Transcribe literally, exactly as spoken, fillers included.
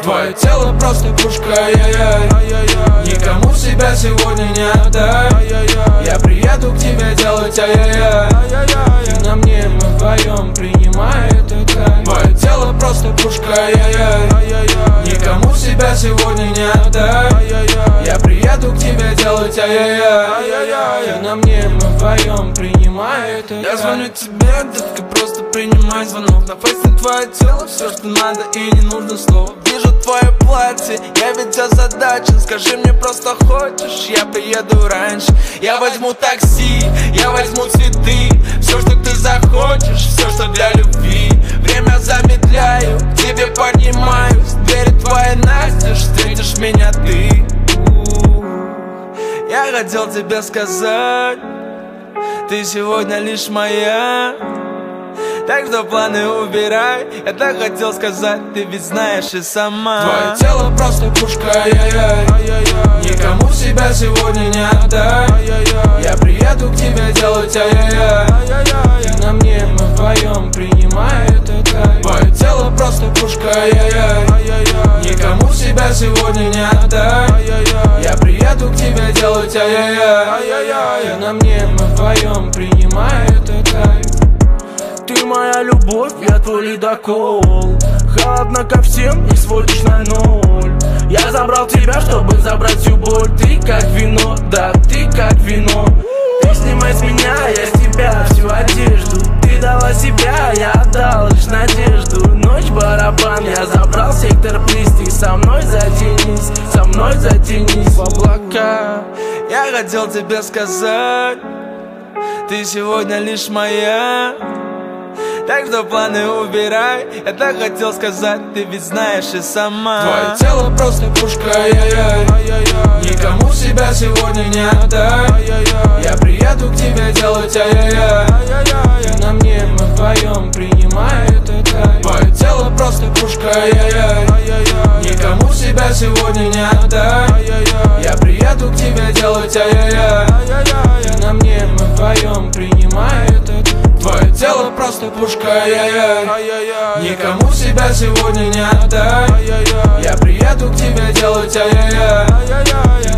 Твое тело просто пушка, ай-яй-яй. Никому себя сегодня не отдай. Я приеду к тебе делать ай-яй-яй. Ты на мне, мы вдвоем, принимай это кайф. Твое тело просто пушка, ай-яй-яй. Никому себя сегодня не отдай. Я приеду к тебе делать ай-яй-яй. Ты на мне, мы вдвоем, принимай это кайф. Я звоню тебе, детка, просто принимай звонок. На фейсе твое тело, все, что надо, и не нужно слов. Вижу твое платье, я ведь озадачен. Скажи мне, просто хочешь, я приеду раньше. Я возьму такси, я возьму цветы. Все, что ты захочешь, все, что для любви. Время замедляю, к тебе поднимаюсь. Двери твои настежь, встретишь меня ты. Я хотел тебе сказать, ты сегодня лишь моя. Так что планы убирай. Я так хотел сказать, ты ведь знаешь и сама. Твое тело просто пушка, ай-яй-яй. Никому себя сегодня не отдай. Я приеду к тебе делать ай-яй-яй. Ты на мне, мы вдвоем, принимай это кайф. Твое тело просто пушка, ай-яй-яй. Никому себя сегодня не отдай. Я приеду к тебе делать ай-яй-яй. Ты на мне, мы вдвоем, принимай это кайф. Ты моя любовь, я твой ледокол. Холодно ко всем и сводишь на ноль. Я забрал тебя, чтобы забрать всю боль. Ты как вино, да, ты как вино. Ты снимай с меня, я с тебя всю одежду. Ты дала себя, я отдал лишь надежду. Ночь барабан, я забрал сектор плисти. Со мной затянись, со мной затянись в облака. Я хотел тебе сказать, ты сегодня лишь моя. Так что планы убирай. Я так хотел сказать, ты ведь знаешь и сама. Твое тело просто пушка, ай-яй-яй. Никому себя сегодня не отдай. Я приеду к тебе делать ай-яй-яй. Ты на мне, мы вдвоем, принимай это кайф. Твое тело просто пушка, ай-яй-яй. Никому себя сегодня не отдай. Я приеду к тебе делать ай-яй-яй. Ты на мне, мы вдвоем, принимай это кайф. Твое тело просто пушка, ай-яй-яй. Никому себя сегодня не отдай. Я приеду к тебе делать ай-яй-яй.